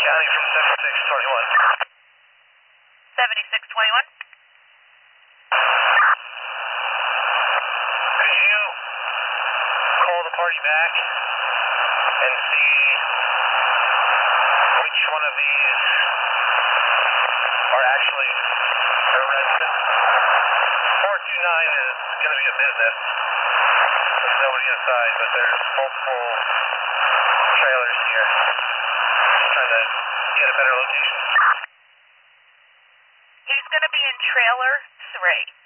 County from 7621. 7621. Could you call the party back and see which one of these are actually a resident? 429 is going to be a business. There's nobody inside, but there's multiple trailers here. Just trying to get a better location. He's going to be in trailer 3.